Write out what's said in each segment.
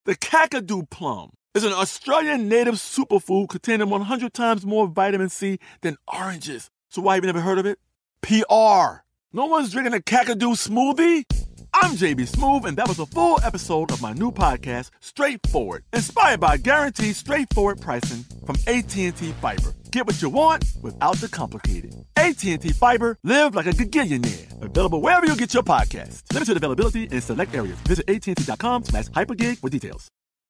The Kakadu plum is an Australian native superfood containing 100 times more vitamin C than oranges. So why have you never heard of it? PR. No one's drinking a Kakadu smoothie? I'm JB Smoove, and that was a full episode of my new podcast, Straightforward, inspired by guaranteed straightforward pricing from AT&T Fiber. Get what you want without the complicated. AT&T Fiber, live like a gigillionaire. Available wherever you get your podcasts. Limited availability in select areas. Visit AT&T.com/hypergig for details.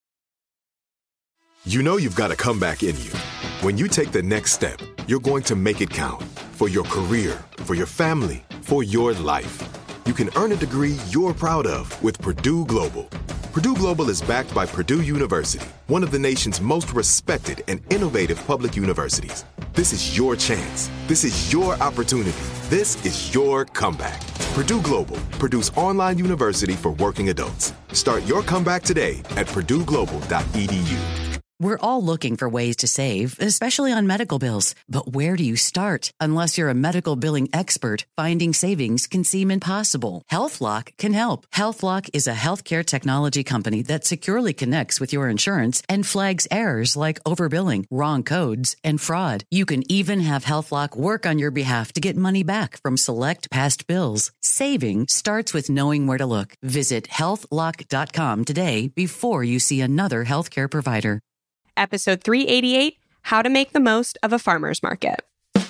You know you've got a comeback in you. When you take the next step, you're going to make it count. For your career, for your family, for your life. You can earn a degree you're proud of with Purdue Global. Purdue Global is backed by Purdue University, one of the nation's most respected and innovative public universities. This is your chance. This is your opportunity. This is your comeback. Purdue Global, Purdue's online university for working adults. Start your comeback today at purdueglobal.edu. We're all looking for ways to save, especially on medical bills. But where do you start? Unless you're a medical billing expert, finding savings can seem impossible. HealthLock can help. HealthLock is a healthcare technology company that securely connects with your insurance and flags errors like overbilling, wrong codes, and fraud. You can even have HealthLock work on your behalf to get money back from select past bills. Saving starts with knowing where to look. Visit healthlock.com today before you see another healthcare provider. Episode 388, How to Make the Most of a Farmer's Market.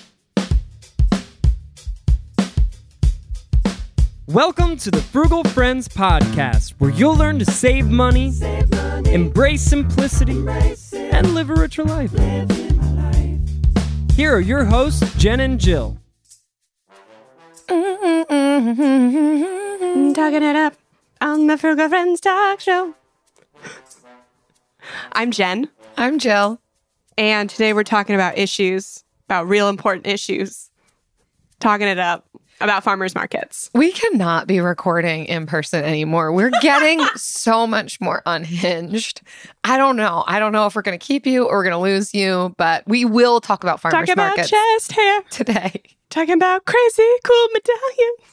Welcome to the Frugal Friends Podcast, where you'll learn to save money, embrace simplicity, and live a richer life. Here are your hosts, Jen and Jill. Talking it up on the Frugal Friends Talk Show. I'm Jen. I'm Jill. And today we're talking about issues, about real important issues. Talking it up about farmers markets. We cannot be recording in person anymore. We're getting so much more unhinged. I don't know. I don't know if we're going to keep you or we're going to lose you, but we will talk about farmers markets. Talking about chest hair today. Talking about crazy cool medallions.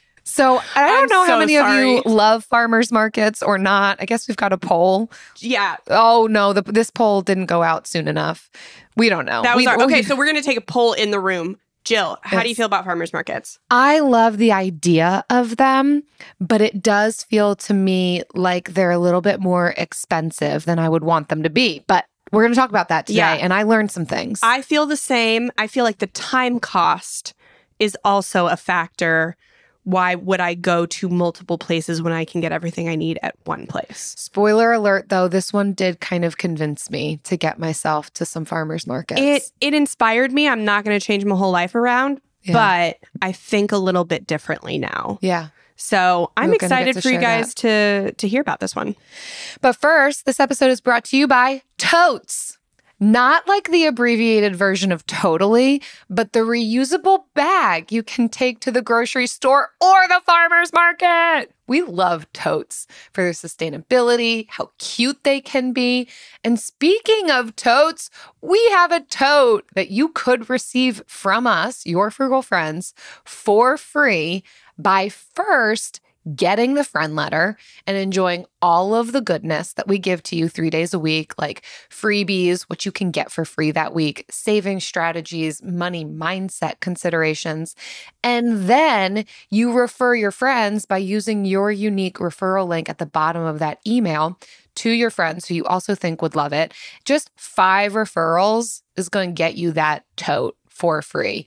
So I don't know how many of you sorry. love farmers markets or not. I guess we've got a poll. Yeah. Oh, no. This poll didn't go out soon enough. We don't know. That was okay, so we're going to take a poll in the room. Jill, how do you feel about farmers markets? I love the idea of them, but it does feel to me like they're a little bit more expensive than I would want them to be. But we're going to talk about that today, and I learned some things. I feel the same. I feel like the time cost is also a factor. Why would I go to multiple places when I can get everything I need at one place? Spoiler alert, though, this one did kind of convince me to get myself to some farmers markets. It inspired me. I'm not going to change my whole life around, but I think a little bit differently now. Yeah. So I'm excited for you guys to hear about this one. But first, this episode is brought to you by Totes. Not like the abbreviated version of Totally, but the reusable bag you can take to the grocery store or the farmer's market. We love totes for their sustainability, how cute they can be. And speaking of totes, we have a tote that you could receive from us, your frugal friends, for free by first getting the friend letter and enjoying all of the goodness that we give to you 3 days a week, like freebies, which you can get for free that week, saving strategies, money mindset considerations. And then you refer your friends by using your unique referral link at the bottom of that email to your friends who you also think would love it. Just 5 referrals is going to get you that tote for free.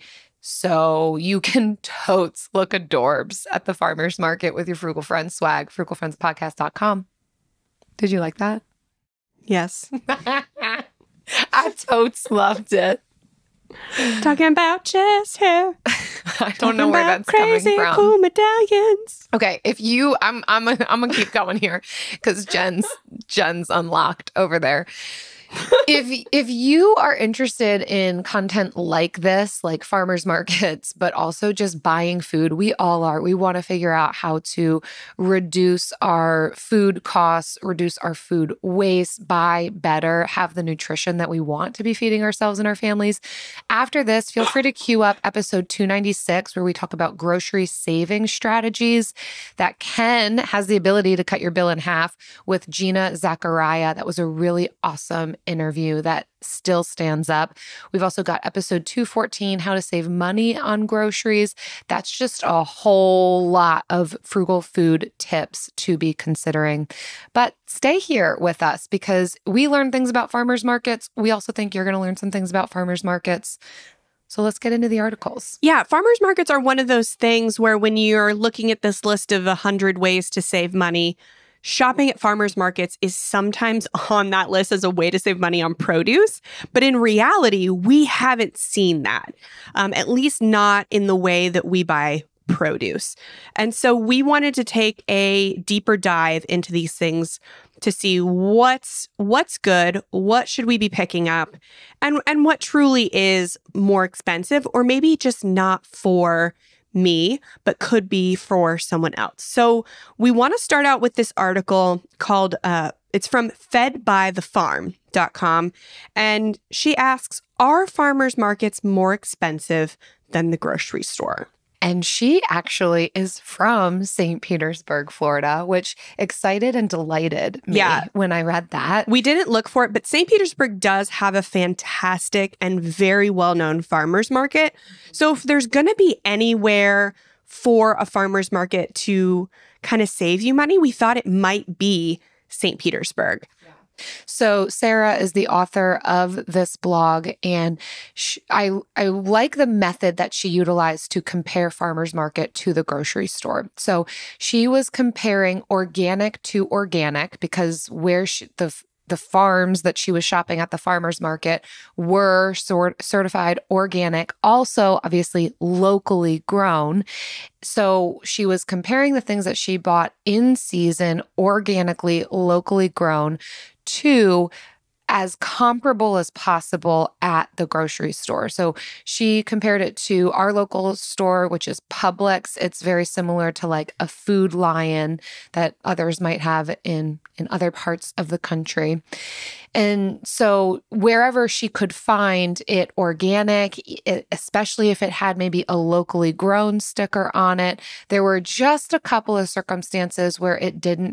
So you can totes look adorbs at the farmer's market with your Frugal Friends swag, frugalfriendspodcast.com. Did you like that? Yes. I totes loved it. Talking about chest hair. I don't know where that's coming from. Crazy cool medallions. Okay, if you, I'm gonna keep going here because Jen's unlocked over there. If you are interested in content like this, like farmers markets, but also just buying food, we all are. We want to figure out how to reduce our food costs, reduce our food waste, buy better, have the nutrition that we want to be feeding ourselves and our families. After this, feel free to queue up episode 296, where we talk about grocery saving strategies that has the ability to cut your bill in half, with Gina Zachariah. That was a really awesome interview that still stands up. We've also got episode 214, how to save money on groceries. That's just a whole lot of frugal food tips to be considering. But stay here with us, because we learn things about farmers markets. We also think you're going to learn some things about farmers markets. So let's get into the articles. Yeah, farmers markets are one of those things where when you're looking at this list of 100 ways to save money, shopping at farmers markets is sometimes on that list as a way to save money on produce. But in reality, we haven't seen that, at least not in the way that we buy produce. And so we wanted to take a deeper dive into these things to see what's good, what should we be picking up, and what truly is more expensive, or maybe just not for me, but could be for someone else. So we want to start out with this article called, it's from fedbythefarm.com. And she asks, are farmers markets more expensive than the grocery store? And she actually is from St. Petersburg, Florida, which excited and delighted me when I read that. We didn't look for it, but St. Petersburg does have a fantastic and very well-known farmers market. So if there's going to be anywhere for a farmers market to kind of save you money, we thought it might be St. Petersburg. So Sarah is the author of this blog, and I like the method that she utilized to compare farmers market to the grocery store. So she was comparing organic to organic, because where the farms that she was shopping at the farmers market were certified organic, also obviously locally grown. So she was comparing the things that she bought in season, organically, locally grown, to as comparable as possible at the grocery store. So she compared it to our local store, which is Publix. It's very similar to like a Food Lion that others might have in other parts of the country. And so wherever she could find it organic, especially if it had maybe a locally grown sticker on it, there were just a couple of circumstances where it didn't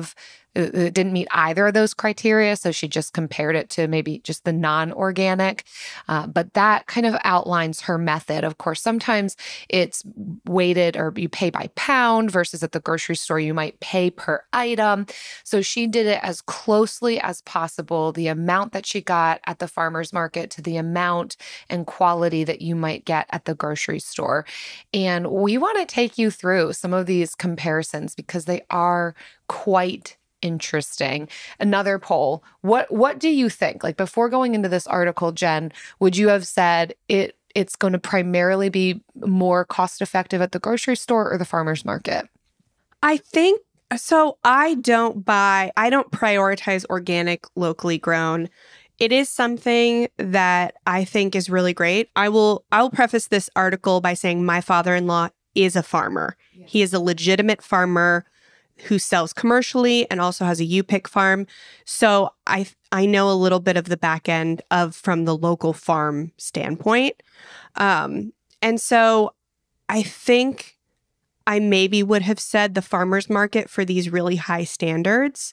meet either of those criteria. So she just compared it to maybe just the non-organic. But that kind of outlines her method. Of course, sometimes it's weighted, or you pay by pound, versus at the grocery store, you might pay per item. So she did it as closely as possible, the amount that she got at the farmer's market to the amount and quality that you might get at the grocery store. And we want to take you through some of these comparisons, because they are quite interesting. Another poll. What do you think? Like, before going into this article, Jen, would you have said it's going to primarily be more cost effective at the grocery store or the farmer's market? I think so. I don't prioritize organic, locally grown. It is something that I think is really great. I will preface this article by saying my father-in-law is a farmer. Yeah. He is a legitimate farmer who sells commercially and also has a U-Pick farm. So I know a little bit of the back end from the local farm standpoint. And so I think I maybe would have said the farmer's market for these really high standards.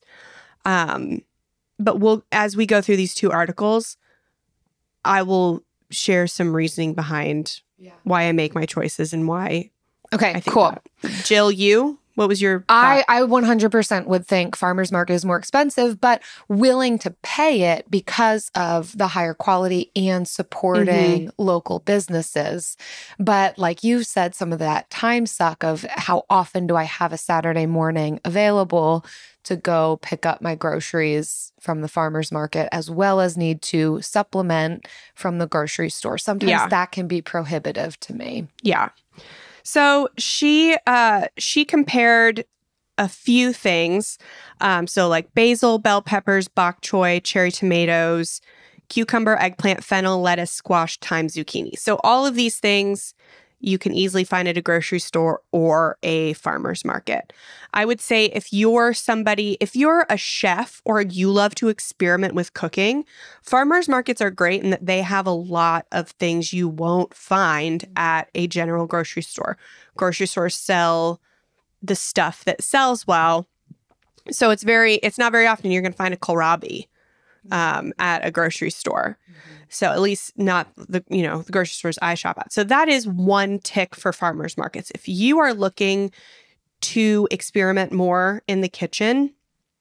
But as we go through these two articles, I will share some reasoning behind why I make my choices and why. Okay, I think cool. That. Jill, what was your thought? I 100% would think farmer's market is more expensive, but willing to pay it because of the higher quality and supporting local businesses. But like you said, some of that time suck of how often do I have a Saturday morning available to go pick up my groceries from the farmer's market, as well as need to supplement from the grocery store. Sometimes that can be prohibitive to me. Yeah. So she compared a few things. So like basil, bell peppers, bok choy, cherry tomatoes, cucumber, eggplant, fennel, lettuce, squash, thyme, zucchini. So all of these things you can easily find at a grocery store or a farmer's market. I would say if you're a chef or you love to experiment with cooking, farmer's markets are great in that they have a lot of things you won't find at a general grocery store. Grocery stores sell the stuff that sells well. So it's not very often you're going to find a kohlrabi at a grocery store. So at least not the grocery stores I shop at. So that is one tick for farmers markets. If you are looking to experiment more in the kitchen,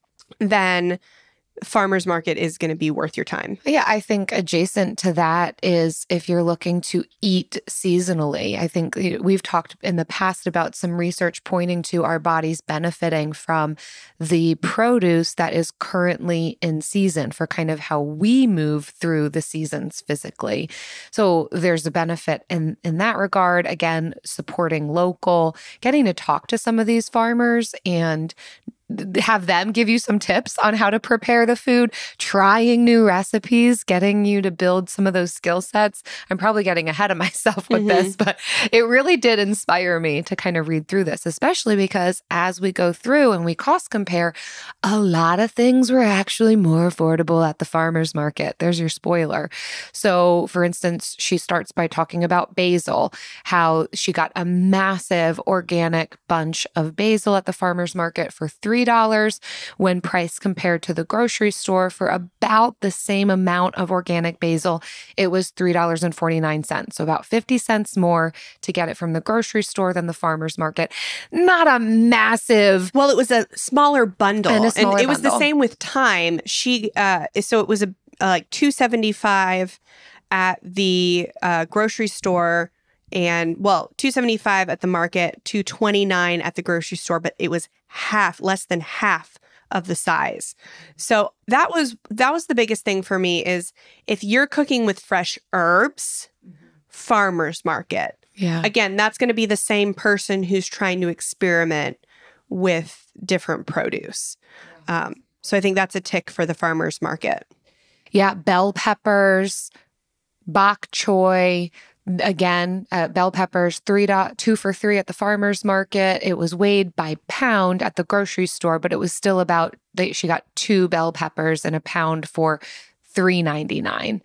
then farmers market is going to be worth your time. Yeah, I think adjacent to that is if you're looking to eat seasonally. I think we've talked in the past about some research pointing to our bodies benefiting from the produce that is currently in season for kind of how we move through the seasons physically. So there's a benefit in that regard. Again, supporting local, getting to talk to some of these farmers and have them give you some tips on how to prepare the food, trying new recipes, getting you to build some of those skill sets. I'm probably getting ahead of myself with this, but it really did inspire me to kind of read through this, especially because as we go through and we cost compare, a lot of things were actually more affordable at the farmer's market. There's your spoiler. So for instance, she starts by talking about basil, how she got a massive organic bunch of basil at the farmer's market for $3 when priced compared to the grocery store for about the same amount of organic basil. It was $3.49. So about 50 cents more to get it from the grocery store than the farmer's market. Not a massive... Well, it was a smaller bundle. And it was the same with thyme. So it was like $2.75 at the grocery store. And $2.75 at the market, $2.29 at the grocery store, but it was less than half of the size. So that was the biggest thing for me is if you're cooking with fresh herbs, farmer's market. Yeah. Again, that's going to be the same person who's trying to experiment with different produce. So I think that's a tick for the farmer's market. Yeah, bell peppers, bok choy. Again, bell peppers, 2 for $3 at the farmer's market. It was weighed by pound at the grocery store, but it was still she got 2 bell peppers and a pound for $3.99.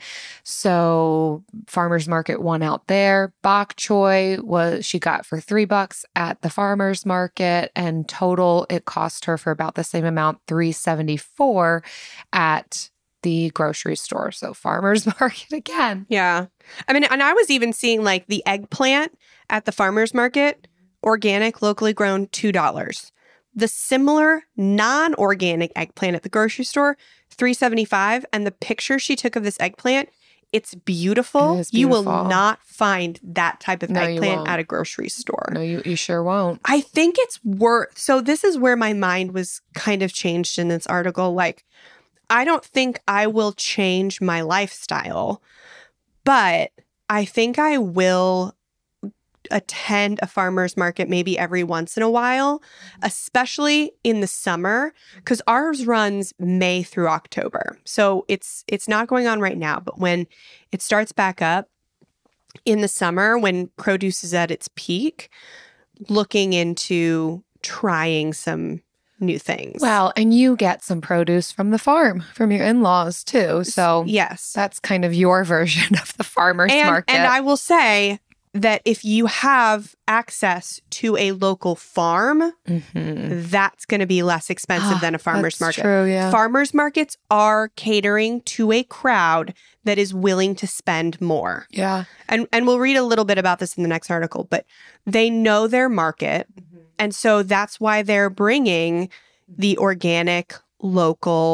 So farmer's market won out there. Bok choy she got for $3 at the farmer's market, and total it cost her for about the same amount, $3.74 at the grocery store. So farmer's market again. Yeah. I mean, and I was even seeing like the eggplant at the farmer's market, organic, locally grown, $2. The similar non-organic eggplant at the grocery store, $3.75. And the picture she took of this eggplant, it's beautiful. It is You will beautiful. not find that type of No, you eggplant won't. at a grocery store. No, you sure won't. I think it's so this is where my mind was kind of changed in this article. Like, I don't think I will change my lifestyle, but I think I will attend a farmer's market maybe every once in a while, especially in the summer, because ours runs May through October. So it's not going on right now, but when it starts back up in the summer, when produce is at its peak, looking into trying some new things. Well, and you get some produce from the farm, from your in-laws too. So yes, that's kind of your version of the farmer's market. And I will say that if you have access to a local farm, that's going to be less expensive than a farmer's market. True, yeah. Farmers markets are catering to a crowd that is willing to spend more. Yeah. And we'll read a little bit about this in the next article, but they know their market. And so that's why they're bringing the organic, local,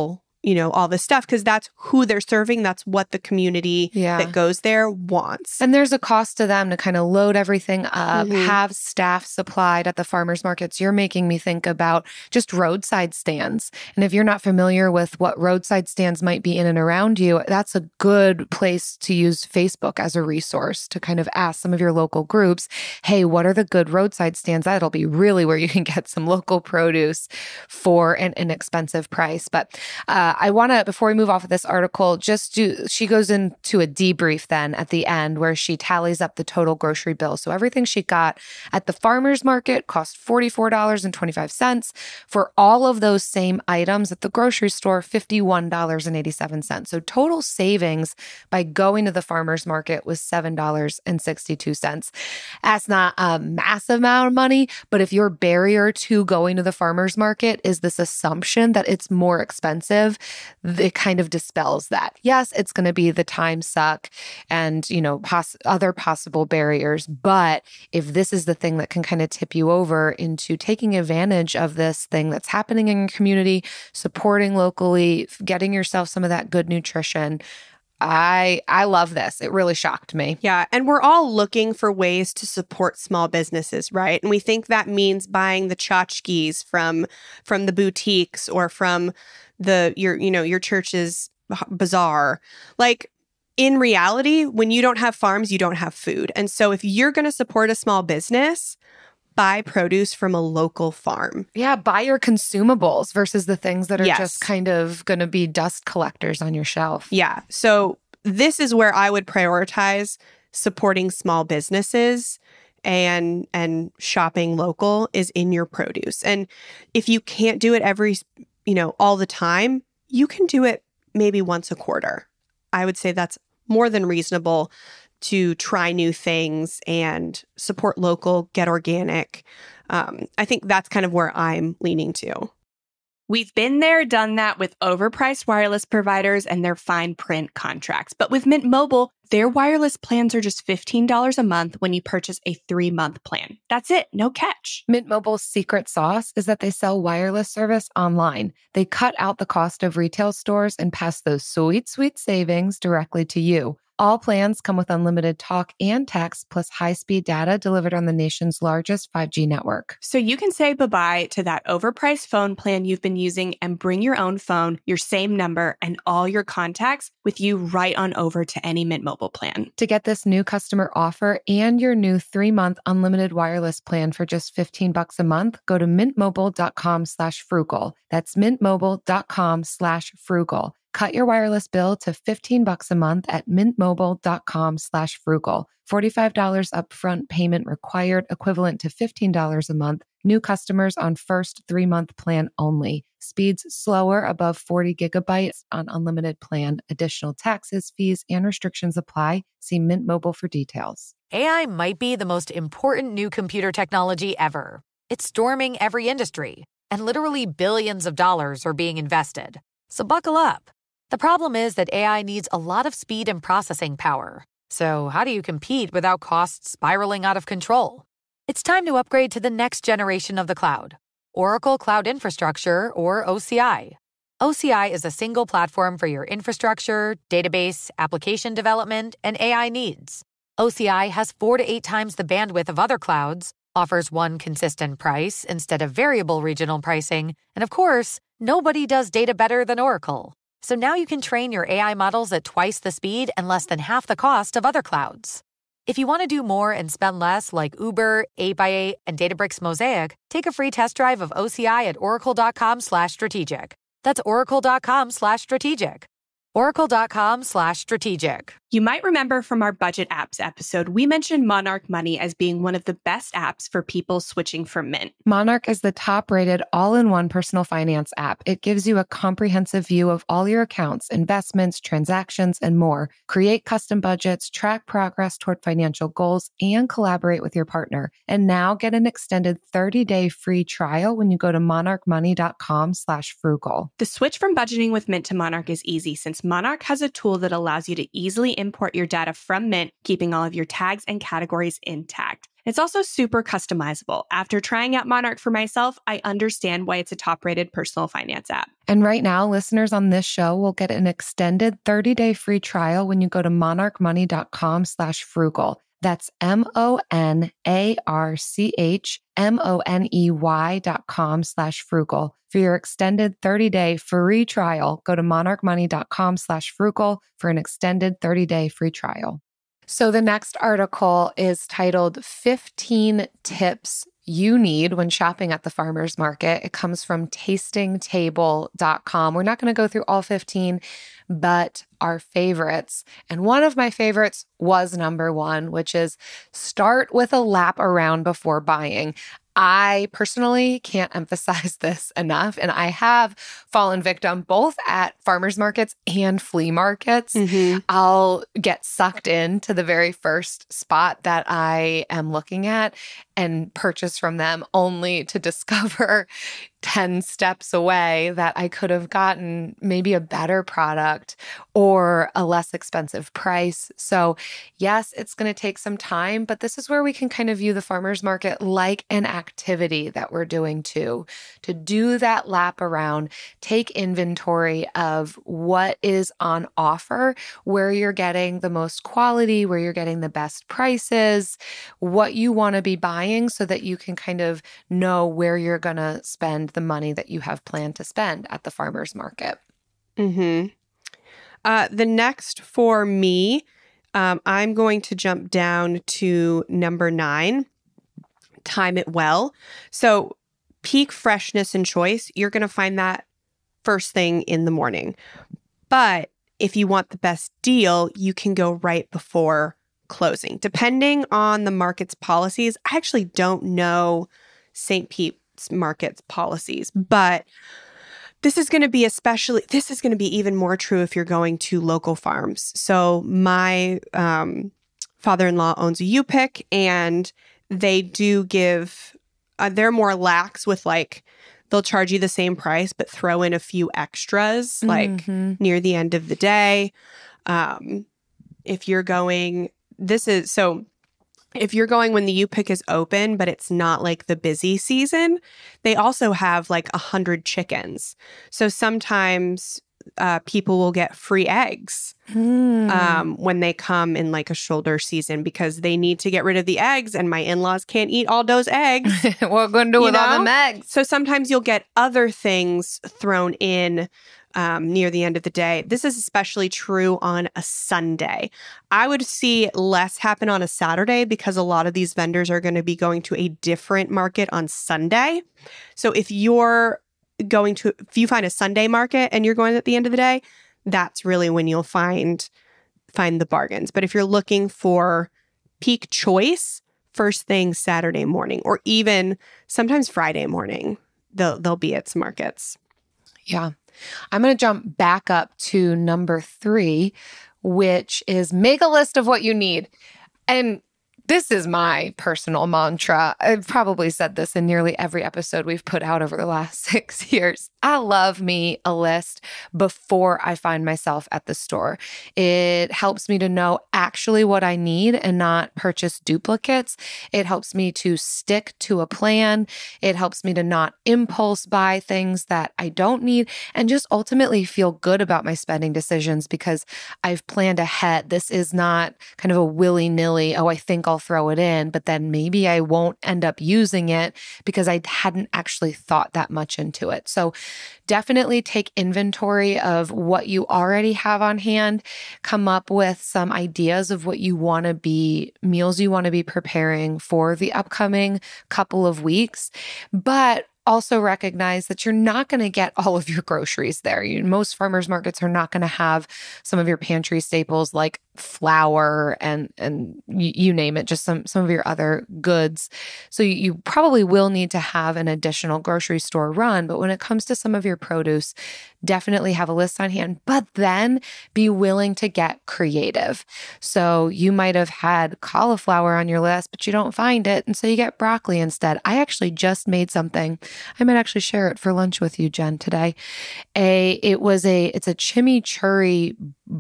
all this stuff, because that's who they're serving. That's what the community that goes there wants. And there's a cost to them to kind of load everything up, have staff supplied at the farmers markets. You're making me think about just roadside stands. And if you're not familiar with what roadside stands might be in and around you, that's a good place to use Facebook as a resource to kind of ask some of your local groups, hey, what are the good roadside stands? That'll be really where you can get some local produce for an inexpensive price. But I want to, before we move off of this article, she goes into a debrief then at the end where she tallies up the total grocery bill. So everything she got at the farmer's market cost $44.25. For all of those same items at the grocery store, $51.87. So total savings by going to the farmer's market was $7.62. That's not a massive amount of money, but if your barrier to going to the farmer's market is this assumption that it's more expensive, it kind of dispels that. Yes, it's going to be the time suck and, other possible barriers. But if this is the thing that can kind of tip you over into taking advantage of this thing that's happening in your community, supporting locally, getting yourself some of that good nutrition, I love this. It really shocked me. Yeah. And we're all looking for ways to support small businesses, right? And we think that means buying the tchotchkes from the boutiques or from your church's bazaar. Like, in reality, when you don't have farms, you don't have food. And so if you're going to support a small business, buy produce from a local farm. Yeah, buy your consumables versus the things that are just kind of going to be dust collectors on your shelf. Yeah. So this is where I would prioritize supporting small businesses and shopping local is in your produce. And if you can't do it all the time, you can do it maybe once a quarter. I would say that's more than reasonable to try new things and support local, get organic. I think that's kind of where I'm leaning to. We've been there, done that with overpriced wireless providers and their fine print contracts. But with Mint Mobile, their wireless plans are just $15 a month when you purchase a 3-month plan. That's it. No catch. Mint Mobile's secret sauce is that they sell wireless service online. They cut out the cost of retail stores and pass those sweet, sweet savings directly to you. All plans come with unlimited talk and text plus high-speed data delivered on the nation's largest 5G network. So you can say bye-bye to that overpriced phone plan you've been using and bring your own phone, your same number, and all your contacts with you right on over to any Mint Mobile plan. To get this new customer offer and your new 3-month unlimited wireless plan for just $15 a month, go to mintmobile.com/frugal. That's mintmobile.com/frugal. Cut your wireless bill to $15 a month at mintmobile.com/frugal. $45 upfront payment required, equivalent to $15 a month. New customers on first 3-month plan only. Speeds slower above 40 gigabytes on unlimited plan. Additional taxes, fees, and restrictions apply. See Mint Mobile for details. AI might be the most important new computer technology ever. It's storming every industry, and literally billions of dollars are being invested. So buckle up. The problem is that AI needs a lot of speed and processing power. So how do you compete without costs spiraling out of control? It's time to upgrade to the next generation of the cloud, Oracle Cloud Infrastructure, or OCI. OCI is a single platform for your infrastructure, database, application development, and AI needs. OCI has 4 to 8 times the bandwidth of other clouds, offers one consistent price instead of variable regional pricing, and of course, nobody does data better than Oracle. So now you can train your AI models at twice the speed and less than half the cost of other clouds. If you want to do more and spend less like Uber, 8x8, and Databricks Mosaic, take a free test drive of OCI at oracle.com/strategic. That's oracle.com/strategic. Oracle.com/strategic. You might remember from our budget apps episode, we mentioned Monarch Money as being one of the best apps for people switching from Mint. Monarch is the top-rated all-in-one personal finance app. It gives you a comprehensive view of all your accounts, investments, transactions, and more. Create custom budgets, track progress toward financial goals, and collaborate with your partner. And now get an extended 30-day free trial when you go to monarchmoney.com/frugal. The switch from budgeting with Mint to Monarch is easy since Monarch has a tool that allows you to easily import your data from Mint, keeping all of your tags and categories intact. It's also super customizable. After trying out Monarch for myself, I understand why it's a top-rated personal finance app. And right now, listeners on this show will get an extended 30-day free trial when you go to monarchmoney.com/frugal. That's monarchmoney.com/frugal. For your extended 30-day free trial, go to monarchmoney.com/frugal for an extended 30-day free trial. So the next article is titled 15 Tips You Need When Shopping at the Farmer's Market. It comes from tastingtable.com. We're not going to go through all 15, but our favorites. And one of my favorites was number 1, which is start with a lap around before buying. I personally can't emphasize this enough, and I have fallen victim both at farmers markets and flea markets. I'll get sucked into the very first spot that I am looking at and purchase from them only to discover 10 steps away that I could have gotten maybe a better product or a less expensive price. So yes, it's going to take some time, but this is where we can kind of view the farmer's market like an activity that we're doing too. To do that lap around, take inventory of what is on offer, where you're getting the most quality, where you're getting the best prices, what you want to be buying so that you can kind of know where you're going to spend the money that you have planned to spend at the farmer's market. The next for me, I'm going to jump down to number 9, time it well. So peak freshness and choice, you're going to find that first thing in the morning. But if you want the best deal, you can go right before closing. Depending on the market's policies, I actually don't know St. Pete's Market's policies, but this is going to be even more true if you're going to local farms. So my father-in-law owns a U-Pick, and they do give, they're more lax with like, they'll charge you the same price, but throw in a few extras like near the end of the day. If you're going, if you're going when the U-Pick is open, but it's not like the busy season, they also have like 100 chickens. So sometimes people will get free eggs when they come in like a shoulder season because they need to get rid of the eggs, and my in-laws can't eat all those eggs. What we're going to do with all them eggs? So sometimes you'll get other things thrown in near the end of the day. This is especially true on a Sunday. I would see less happen on a Saturday because a lot of these vendors are going to be going to a different market on Sunday. So if you find a Sunday market and you're going at the end of the day, that's really when you'll find the bargains. But if you're looking for peak choice, first thing Saturday morning, or even sometimes Friday morning, they'll be at some markets. Yeah. I'm going to jump back up to number 3, which is make a list of what you need. And this is my personal mantra. I've probably said this in nearly every episode we've put out over the last 6 years. I love me a list before I find myself at the store. It helps me to know actually what I need and not purchase duplicates. It helps me to stick to a plan. It helps me to not impulse buy things that I don't need and just ultimately feel good about my spending decisions because I've planned ahead. This is not kind of a willy-nilly, I think I'll throw it in, but then maybe I won't end up using it because I hadn't actually thought that much into it. So definitely take inventory of what you already have on hand, come up with some ideas of what you want to be, meals you want to be preparing for the upcoming couple of weeks, but also recognize that you're not going to get all of your groceries there. Most farmers markets are not going to have some of your pantry staples like flour and you name it, just some of your other goods. So you probably will need to have an additional grocery store run. But when it comes to some of your produce, definitely have a list on hand, but then be willing to get creative. So you might have had cauliflower on your list, but you don't find it. And so you get broccoli instead. I actually just made something. I might actually share it for lunch with you, Jen, today. It's a chimichurri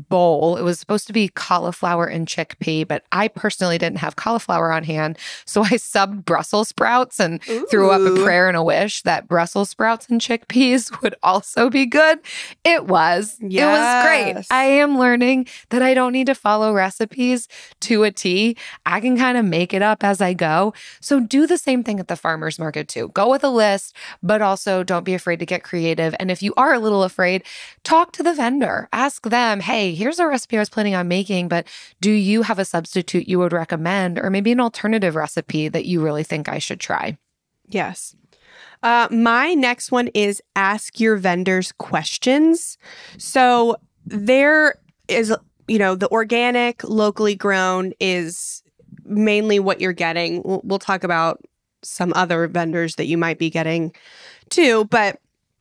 bowl. It was supposed to be cauliflower and chickpea, but I personally didn't have cauliflower on hand. So I subbed Brussels sprouts and threw up a prayer and a wish that Brussels sprouts and chickpeas would also be good. It was. Yes. It was great. I am learning that I don't need to follow recipes to a T. I can kind of make it up as I go. So do the same thing at the farmer's market too. Go with a list, but also don't be afraid to get creative. And if you are a little afraid, talk to the vendor. Ask them, hey, here's a recipe I was planning on making, but do you have a substitute you would recommend, or maybe an alternative recipe that you really think I should try? Yes. My next one is ask your vendors questions. So there is, the organic, locally grown is mainly what you're getting. We'll talk about some other vendors that you might be getting too, but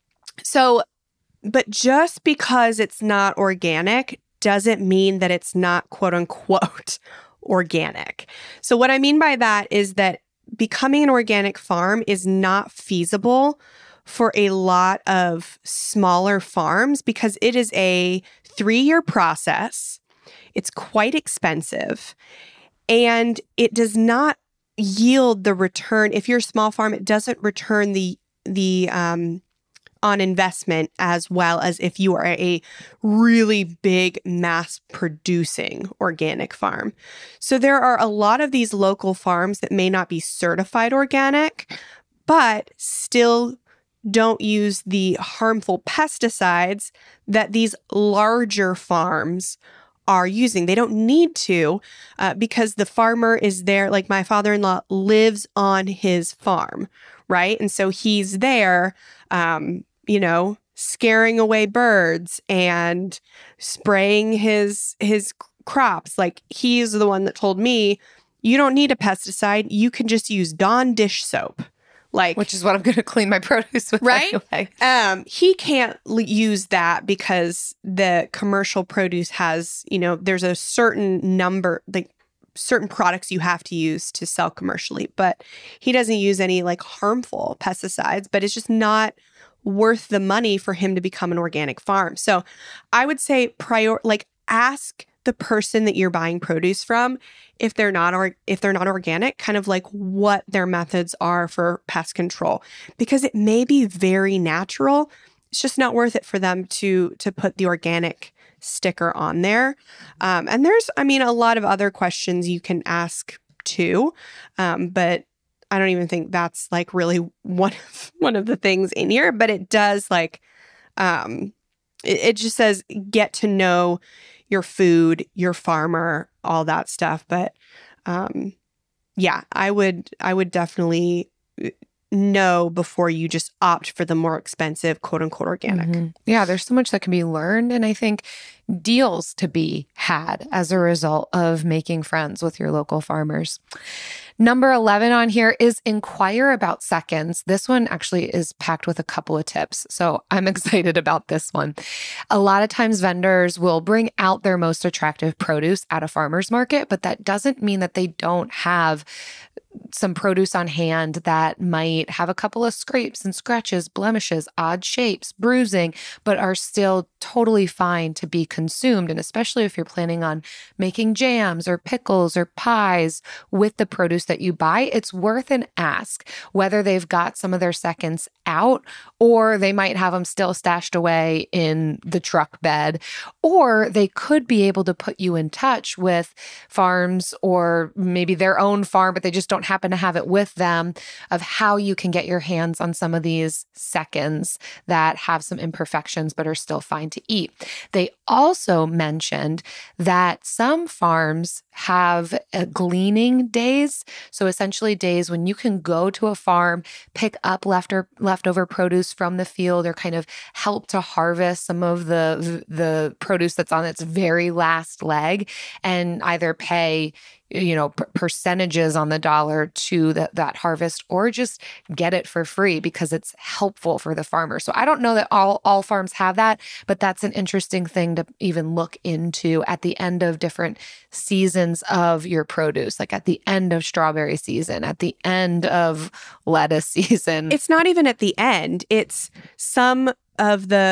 just because it's not organic doesn't mean that it's not quote unquote organic. So what I mean by that is that becoming an organic farm is not feasible for a lot of smaller farms because it is a 3-year process. It's quite expensive and it does not yield the return. If you're a small farm, it doesn't return the on investment as well as if you are a really big mass producing organic farm. So there are a lot of these local farms that may not be certified organic, but still don't use the harmful pesticides that these larger farms are using. They don't need to because the farmer is there. Like my father-in-law lives on his farm, right? And so he's there, scaring away birds and spraying his crops. Like he's the one that told me, you don't need a pesticide. You can just use Dawn dish soap. Which is what I'm going to clean my produce with, right? Anyway. He can't use that because the commercial produce has, there's a certain number, certain products you have to use to sell commercially, but he doesn't use any harmful pesticides, but it's just not worth the money for him to become an organic farm. So I would say ask the person that you're buying produce from if they're not organic, kind of what their methods are for pest control, because it may be very natural. It's just not worth it for them to put the organic sticker on there. And there's, a lot of other questions you can ask too, but I don't even think that's really one of the things in here. But it does it just says get to know your food, your farmer, all that stuff. But I would definitely know before you just opt for the more expensive quote unquote organic. Mm-hmm. Yeah, there's so much that can be learned. And I think deals to be had as a result of making friends with your local farmers. Number 11 on here is inquire about seconds. This one actually is packed with a couple of tips. So I'm excited about this one. A lot of times vendors will bring out their most attractive produce at a farmer's market, but that doesn't mean that they don't have some produce on hand that might have a couple of scrapes and scratches, blemishes, odd shapes, bruising, but are still totally fine to be consumed. And especially if you're planning on making jams or pickles or pies with the produce that you buy, it's worth an ask whether they've got some of their seconds out or they might have them still stashed away in the truck bed, or they could be able to put you in touch with farms or maybe their own farm, but they just don't happen to have it with them, of how you can get your hands on some of these seconds that have some imperfections but are still fine to eat. They also mentioned that some farms have gleaning days. So essentially days when you can go to a farm, pick up leftover produce from the field, or kind of help to harvest some of the produce that's on its very last leg, and either pay percentages on the dollar to that harvest, or just get it for free because it's helpful for the farmer. So I don't know that all farms have that, but that's an interesting thing to even look into at the end of different seasons of your produce, like at the end of strawberry season, at the end of lettuce season. It's not even at the end. It's some of the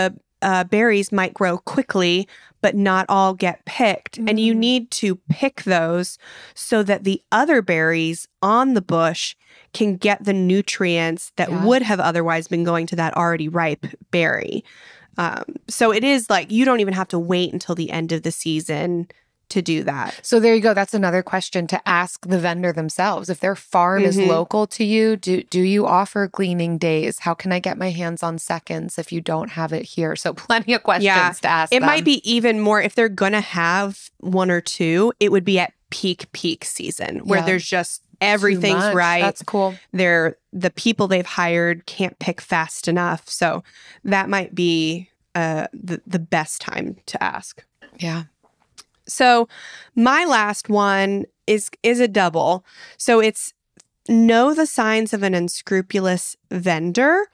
berries might grow quickly, but not all get picked. And you need to pick those so that the other berries on the bush can get the nutrients that would have otherwise been going to that already ripe berry. So it is like you don't even have to wait until the end of the season to do that. So there you go. That's another question to ask the vendor themselves. If their farm is local to you, do you offer gleaning days? How can I get my hands on seconds if you don't have it here? So plenty of questions to ask them. It might be even more, if they're going to have one or two, it would be at peak season where there's just everything's right. That's cool. The people they've hired can't pick fast enough. So that might be the best time to ask. Yeah. So my last one is a double. So it's know the signs of an unscrupulous vendor,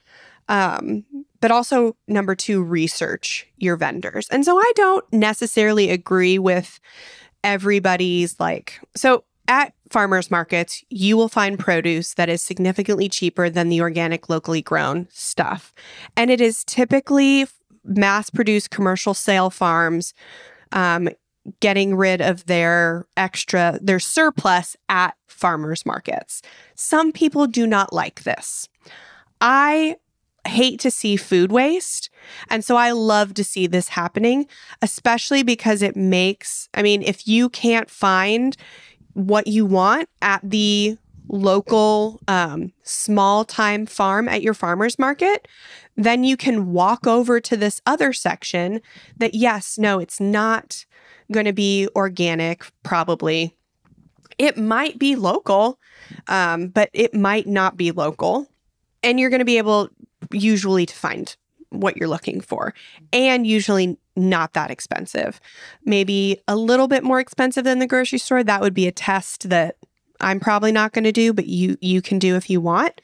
but also number 2, research your vendors. And so I don't necessarily agree with everybody's so at farmers markets, you will find produce that is significantly cheaper than the organic, locally grown stuff. And it is typically mass-produced commercial sale farms getting rid of their surplus at farmers markets. Some people do not like this. I hate to see food waste. And so I love to see this happening, especially because it makes, if you can't find what you want at the local small-time farm at your farmer's market, then you can walk over to this other section that, it's not going to be organic, probably. It might be local, but it might not be local. And you're going to be able usually to find what you're looking for, and usually not that expensive. Maybe a little bit more expensive than the grocery store. That would be a test that I'm probably not going to do, but you can do if you want.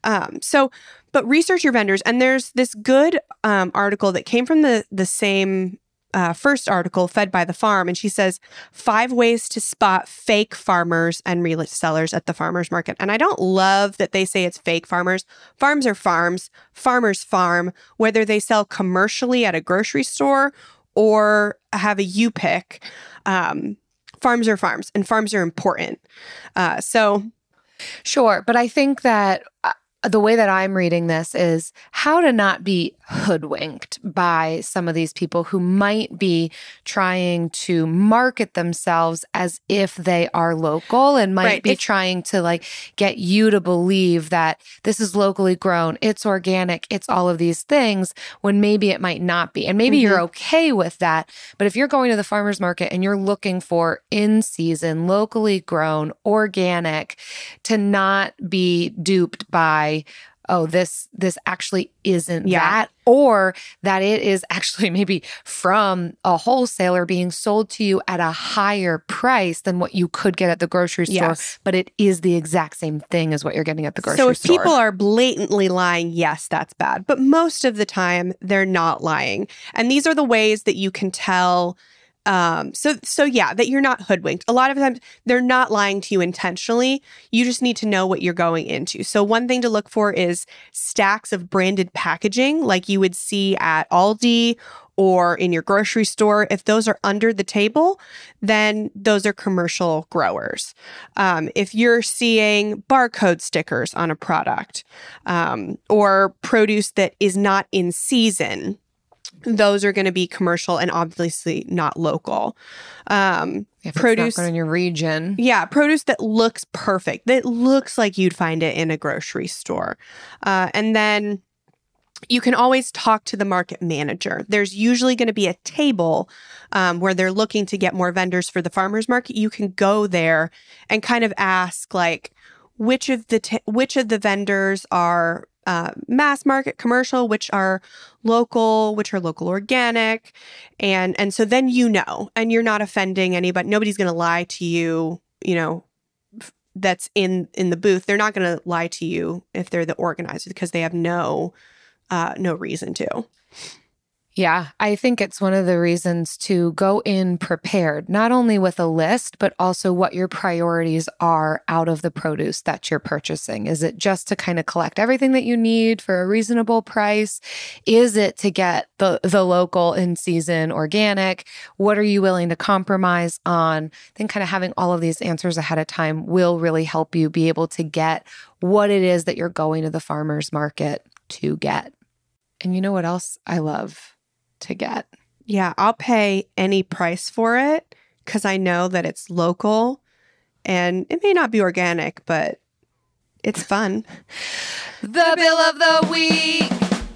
But research your vendors. And there's this good article that came from the same first article, Fed by the Farm, and she says 5 ways to spot fake farmers and resellers at the farmers market. And I don't love that they say it's fake farmers. Farms are farms. Farmers farm, whether they sell commercially at a grocery store or have a U-pick. Farms are farms, and farms are important. Sure, but I think that the way that I'm reading this is how to not be hoodwinked by some of these people who might be trying to market themselves as if they are local and might be trying to get you to believe that this is locally grown, it's organic, it's all of these things, when maybe it might not be. And maybe you're okay with that. But if you're going to the farmer's market and you're looking for in-season, locally grown, organic, to not be duped by, oh, this actually isn't that, or that it is actually maybe from a wholesaler being sold to you at a higher price than what you could get at the grocery store, but it is the exact same thing as what you're getting at the grocery store. So if people are blatantly lying, yes, that's bad. But most of the time, they're not lying. And these are the ways that you can tell that you're not hoodwinked. A lot of times they're not lying to you intentionally. You just need to know what you're going into. So one thing to look for is stacks of branded packaging like you would see at Aldi or in your grocery store. If those are under the table, then those are commercial growers. If you're seeing barcode stickers on a product or produce that is not in season, those are going to be commercial and obviously not local. If produce it's not in your region. Yeah, produce that looks perfect. That looks like you'd find it in a grocery store. And then you can always talk to the market manager. There's usually going to be a table where they're looking to get more vendors for the farmers market. You can go there and kind of ask which of the vendors are mass market commercial, which are local organic. And so then and you're not offending anybody. Nobody's going to lie to you, that's in the booth. They're not going to lie to you if they're the organizer because they have no reason to. Yeah, I think it's one of the reasons to go in prepared, not only with a list, but also what your priorities are out of the produce that you're purchasing. Is it just to kind of collect everything that you need for a reasonable price? Is it to get the local in-season organic? What are you willing to compromise on? Then kind of having all of these answers ahead of time will really help you be able to get what it is that you're going to the farmer's market to get. And you know what else I love to get? Yeah, I'll pay any price for it because I know that it's local and it may not be organic, but it's fun. The bill of the week.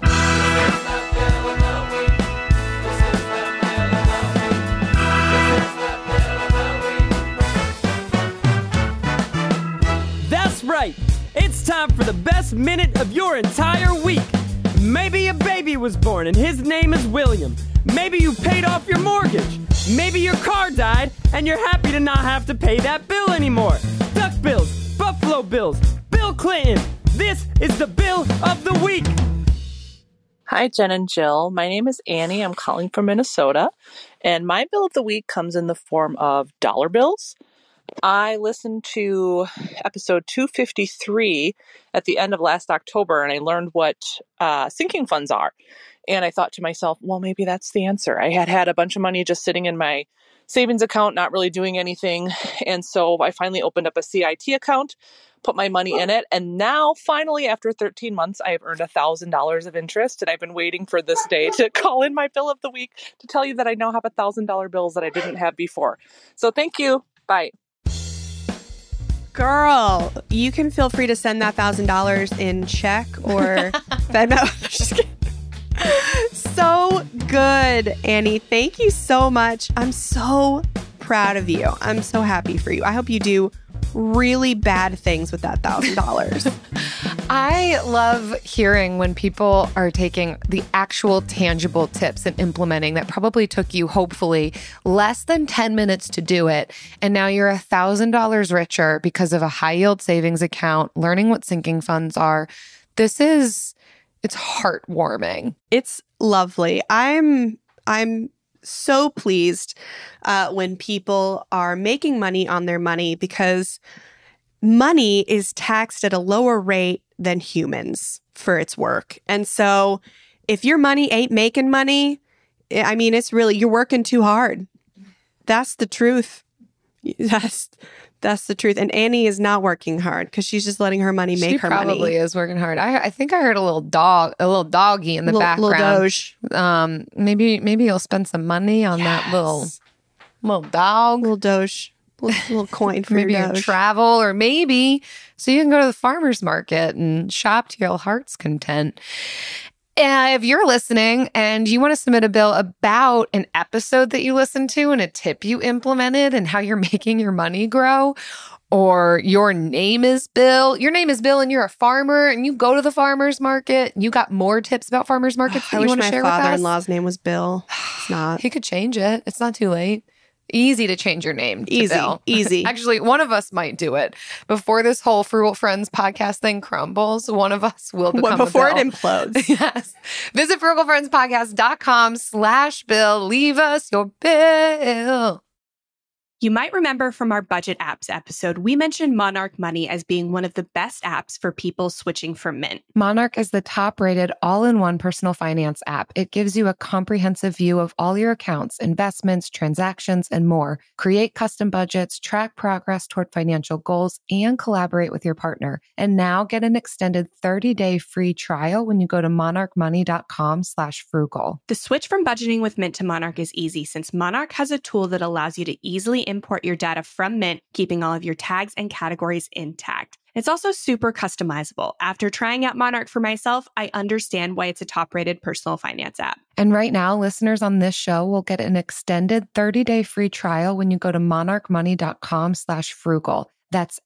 That's right. It's time for the best minute of your entire week. Maybe a baby was born and his name is William. Maybe you paid off your mortgage. Maybe your car died and you're happy to not have to pay that bill anymore. Duck bills, Buffalo Bills, Bill Clinton. This is the bill of the week. Hi, Jen and Jill. My name is Annie. I'm calling from Minnesota. And my bill of the week comes in the form of dollar bills. I listened to episode 253 at the end of last October, and I learned what sinking funds are. And I thought to myself, well, maybe that's the answer. I had a bunch of money just sitting in my savings account, not really doing anything. And so I finally opened up a CIT account, put my money in it. And now, finally, after 13 months, I have earned $1,000 of interest. And I've been waiting for this day to call in my bill of the week to tell you that I now have $1,000 bills that I didn't have before. So thank you. Bye. Girl, you can feel free to send that $1,000 in check or Venmo. Just kidding. So good, Annie. Thank you so much. I'm so proud of you. I'm so happy for you. I hope you do really bad things with that $1,000. I love hearing when people are taking the actual tangible tips and implementing that probably took you, hopefully, less than 10 minutes to do it. And now you're $1,000 richer because of a high yield savings account, learning what sinking funds are. It's heartwarming. It's lovely. I'm so pleased when people are making money on their money because money is taxed at a lower rate than humans for its work. And so if your money ain't making money, I mean, it's really, you're working too hard. That's the truth. That's the truth. And Annie is not working hard because she's just letting her money make her money. She probably is working hard. I think I heard a little doggy in the background. Little Doge. Maybe you'll spend some money on that little dog. Little Doge. Little coin for maybe your Doge. Travel, or maybe so you can go to the farmer's market and shop to your heart's content. If you're listening and you want to submit a bill about an episode that you listened to and a tip you implemented and how you're making your money grow, or your name is Bill and you're a farmer and you go to the farmer's market, you got more tips about farmer's markets that you want to share with us. My father-in-law's name was Bill. It's not. He could change it. It's not too late. Easy to change your name to Bill. Easy. Actually, one of us might do it. Before this whole Frugal Friends podcast thing crumbles, one of us will become before a Bill. It implodes. Yes. Visit frugalfriendspodcast.com/bill. Leave us your bill. You might remember from our budget apps episode, we mentioned Monarch Money as being one of the best apps for people switching from Mint. Monarch is the top-rated all-in-one personal finance app. It gives you a comprehensive view of all your accounts, investments, transactions, and more. Create custom budgets, track progress toward financial goals, and collaborate with your partner. And now get an extended 30-day free trial when you go to monarchmoney.com/frugal. The switch from budgeting with Mint to Monarch is easy since Monarch has a tool that allows you to easily import your data from Mint, keeping all of your tags and categories intact. It's also super customizable. After trying out Monarch for myself, I understand why it's a top-rated personal finance app. And right now, listeners on this show will get an extended 30-day free trial when you go to monarchmoney.com/frugal. That's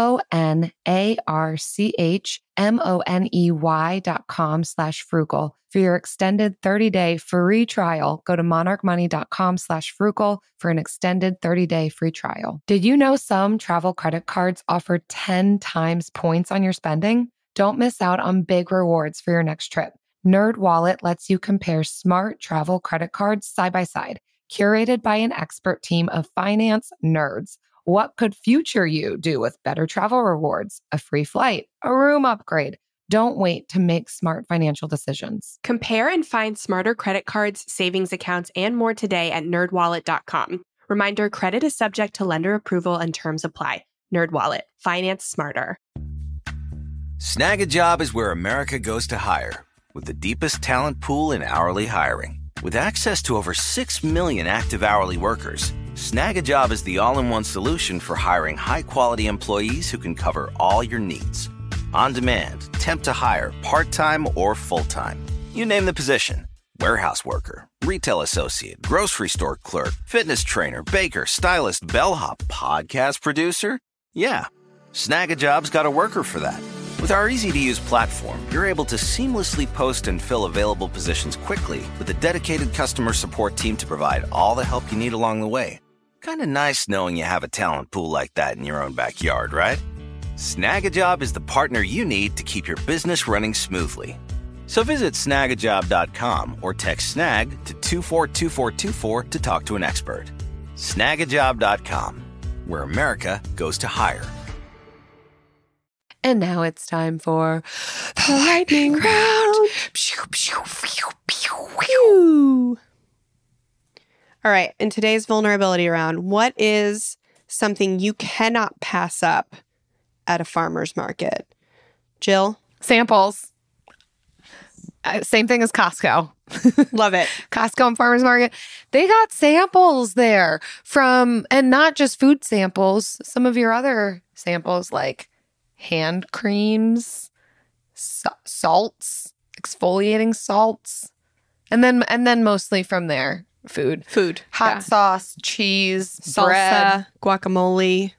monarchmoney.com/frugal. For your extended 30-day free trial, go to monarchmoney.com/frugal for an extended 30-day free trial. Did you know some travel credit cards offer 10 times points on your spending? Don't miss out on big rewards for your next trip. NerdWallet lets you compare smart travel credit cards side by side, curated by an expert team of finance nerds. What could future you do with better travel rewards, a free flight, a room upgrade? Don't wait to make smart financial decisions. Compare and find smarter credit cards, savings accounts, and more today at nerdwallet.com. Reminder, credit is subject to lender approval and terms apply. NerdWallet. Finance smarter. Snag a Job is where America goes to hire, with the deepest talent pool in hourly hiring. With access to over 6 million active hourly workers, Snag a Job is the all-in-one solution for hiring high-quality employees who can cover all your needs. On demand, temp to hire, part-time or full-time. You name the position. Warehouse worker, retail associate, grocery store clerk, fitness trainer, baker, stylist, bellhop, podcast producer. Yeah, Snag a Job's got a worker for that. With our easy-to-use platform, you're able to seamlessly post and fill available positions quickly with a dedicated customer support team to provide all the help you need along the way. Kind of nice knowing you have a talent pool like that in your own backyard, right? Snag a Job is the partner you need to keep your business running smoothly. So visit snagajob.com or text snag to 242424 to talk to an expert. Snagajob.com, where America goes to hire. And now it's time for the lightning round. Pew, pew, pew, pew, pew. All right. In today's vulnerability round, what is something you cannot pass up at a farmer's market? Jill? Samples. Same thing as Costco. Love it. Costco and farmer's market. They got samples there from, and not just food samples, some of your other samples like hand creams, salts, exfoliating salts, and then mostly from there, food, hot sauce, cheese, salsa, bread, guacamole,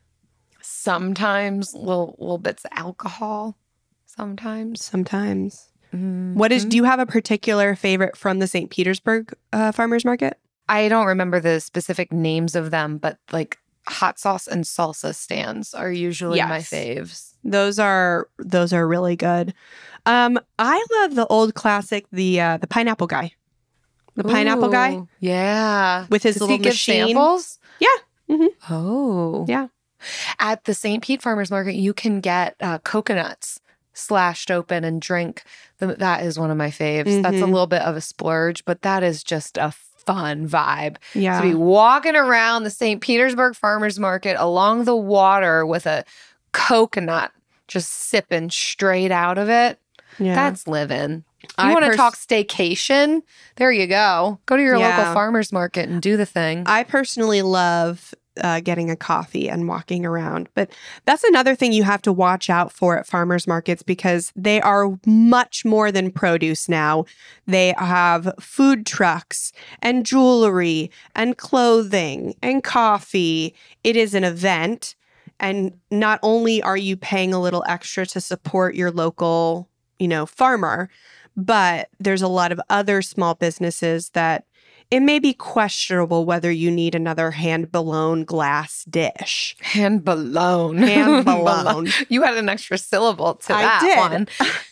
sometimes little bits of alcohol, sometimes. Mm-hmm. Do you have a particular favorite from the St. Petersburg farmers market? I don't remember the specific names of them, but like hot sauce and salsa stands are usually my faves. Those are really good. I love the old classic, the pineapple guy. The pineapple guy, yeah, with his Does little he give machine. Samples? Yeah. Mm-hmm. Oh, yeah. At the St. Pete Farmers Market, you can get coconuts slashed open and drink. That is one of my faves. Mm-hmm. That's a little bit of a splurge, but that is just a fun vibe. Yeah. To be walking around the St. Petersburg Farmers Market along the water with a coconut just sipping straight out of it. Yeah. That's living. You want to talk staycation? There you go. Go to your local farmer's market and do the thing. I personally love getting a coffee and walking around. But that's another thing you have to watch out for at farmers markets, because they are much more than produce now. They have food trucks and jewelry and clothing and coffee. It is an event. And not only are you paying a little extra to support your local, farmer, but there's a lot of other small businesses that it may be questionable whether you need another hand-blown glass dish. Hand-blown. Hand-blown. You had an extra syllable to that did. one.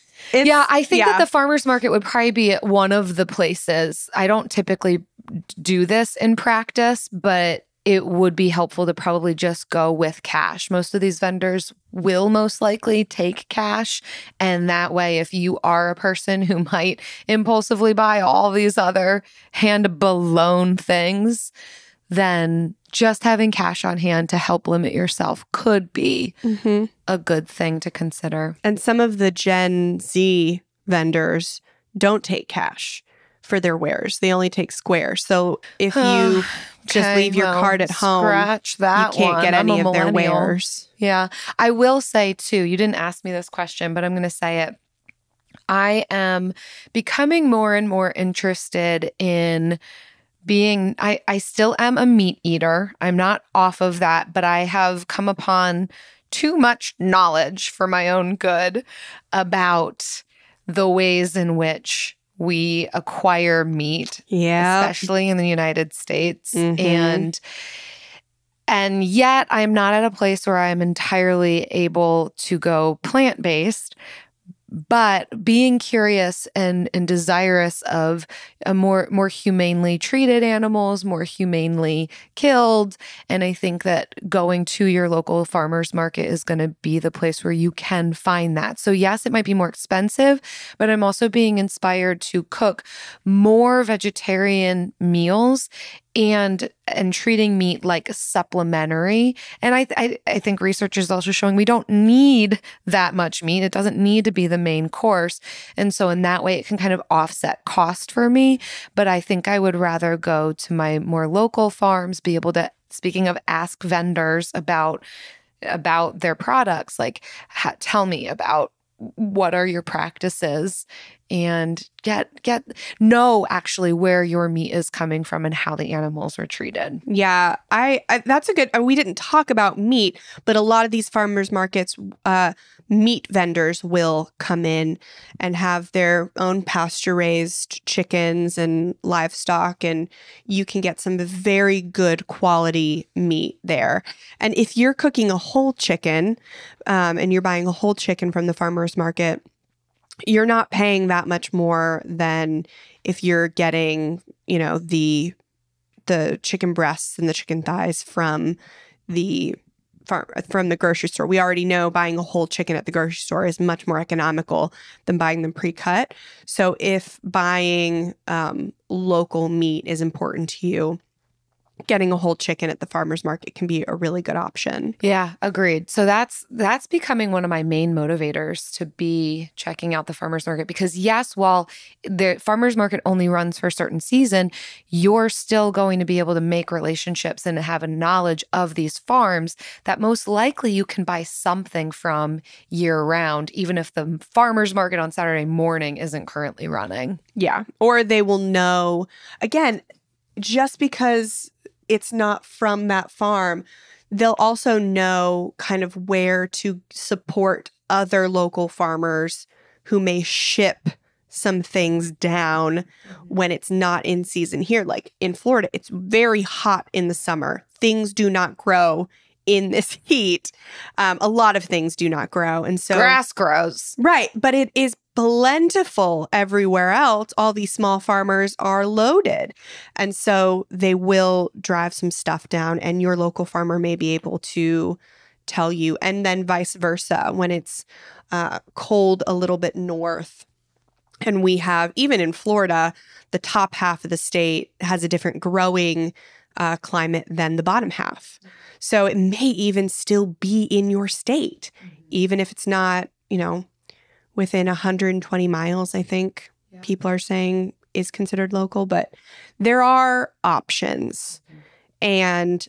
I think that the farmer's market would probably be one of the places. I don't typically do this in practice, but it would be helpful to probably just go with cash. Most of these vendors will most likely take cash. And that way, if you are a person who might impulsively buy all these other hand-blown things, then just having cash on hand to help limit yourself could be a good thing to consider. And some of the Gen Z vendors don't take cash for their wares. They only take Square. So if you just leave your card at home, scratch that you can't get any of their millennial. wares. Yeah. I will say too, you didn't ask me this question, but I'm going to say it. I am becoming more and more interested in being, I still am a meat eater. I'm not off of that, but I have come upon too much knowledge for my own good about the ways in which we acquire meat, especially in the United States. And yet I'm not at a place where I'm entirely able to go plant-based. But being curious and desirous of a more humanely treated animals, more humanely killed. And I think that going to your local farmer's market is going to be the place where you can find that. So yes, it might be more expensive, but I'm also being inspired to cook more vegetarian meals and treating meat like supplementary. And I think research is also showing we don't need that much meat. It doesn't need to be the main course. And so in that way, it can kind of offset cost for me. But I think I would rather go to my more local farms, be able to, speaking of, ask vendors about their products, like tell me about what are your practices, and know actually where your meat is coming from and how the animals are treated. Yeah, I that's a good, we didn't talk about meat, but a lot of these farmers markets, meat vendors will come in and have their own pasture raised chickens and livestock, and you can get some very good quality meat there. And if you're cooking a whole chicken, and you're buying a whole chicken from the farmers market, you're not paying that much more than if you're getting, the chicken breasts and the chicken thighs from the grocery store. We already know buying a whole chicken at the grocery store is much more economical than buying them pre-cut. So if buying local meat is important to you, getting a whole chicken at the farmer's market can be a really good option. Yeah, agreed. So that's becoming one of my main motivators to be checking out the farmer's market, because yes, while the farmer's market only runs for a certain season, you're still going to be able to make relationships and have a knowledge of these farms that most likely you can buy something from year round, even if the farmer's market on Saturday morning isn't currently running. Yeah. Or they will know, again, just because it's not from that farm, they'll also know kind of where to support other local farmers who may ship some things down when it's not in season here. Like in Florida, it's very hot in the summer. Things do not grow in this heat. A lot of things do not grow. And so grass grows. Right. But it is plentiful everywhere else. All these small farmers are loaded. And so they will drive some stuff down, and your local farmer may be able to tell you. And then vice versa, when it's cold a little bit north. And we have, even in Florida, the top half of the state has a different growing climate than the bottom half. So it may even still be in your state, even if it's not, within 120 miles, I think people are saying is considered local. But there are options. And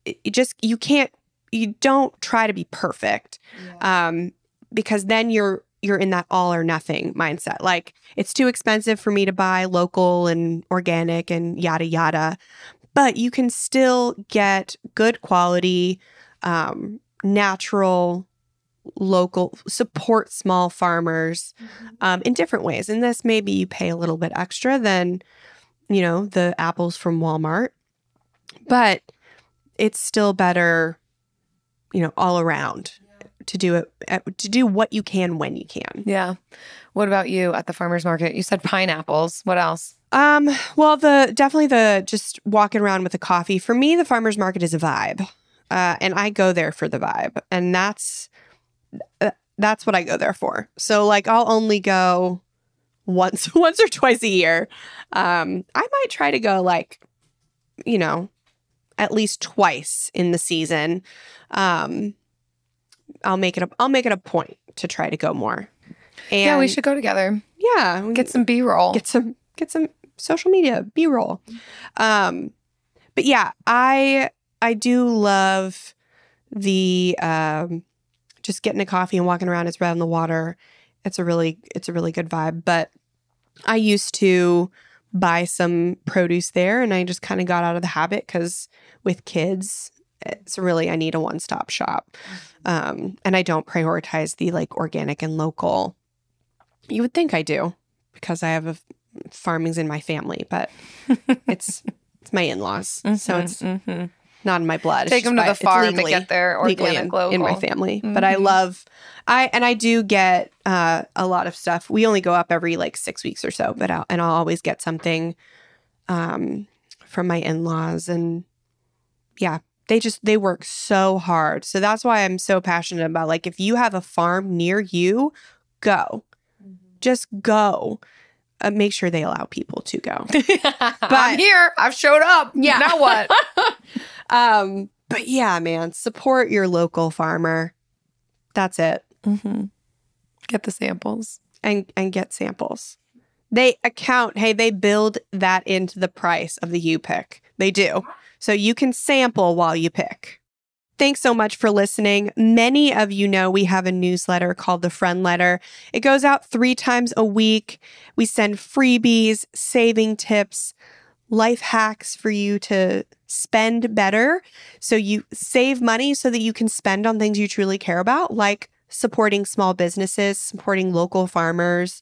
you don't try to be perfect, because then you're in that all or nothing mindset. Like, it's too expensive for me to buy local and organic and yada, yada. But you can still get good quality, natural, local, support small farmers in different ways. And this, maybe you pay a little bit extra than, the apples from Walmart. But it's still better, all around to do it, to do what you can when you can. Yeah. What about you at the farmer's market? You said pineapples. What else? Well, definitely just walking around with a coffee. For me, the farmer's market is a vibe. And I go there for the vibe. And that's what I go there for. So like, I'll only go once or twice a year. I might try to go like, at least twice in the season. I'll make it a point to try to go more. And yeah, we should go together. Yeah. Get some B-roll. Get some social media B-roll. But yeah, I do love the just getting a coffee and walking around. It's right on the water. It's a really good vibe. But I used to buy some produce there, and I just kind of got out of the habit because with kids, I need a one-stop shop. And I don't prioritize the like organic and local. You would think I do because I have farming's in my family, but it's my in-laws. So it's not in my blood. Take them to the farm to get their organic local. In my family. But I do get a lot of stuff. We only go up every like 6 weeks or so, but I'll always get something from my in-laws. And yeah, they work so hard. So that's why I'm so passionate about, like, if you have a farm near you, go. Just go. Make sure they allow people to go. But I'm here. I've showed up. Yeah. Now what? But yeah, man, support your local farmer. That's it. Mm-hmm. Get the samples. And get samples. They they build that into the price of the you pick. They do. So you can sample while you pick. Thanks so much for listening. Many of you know we have a newsletter called The Friend Letter. It goes out 3 times a week. We send freebies, saving tips, life hacks for you to spend better. So you save money so that you can spend on things you truly care about, like supporting small businesses, supporting local farmers,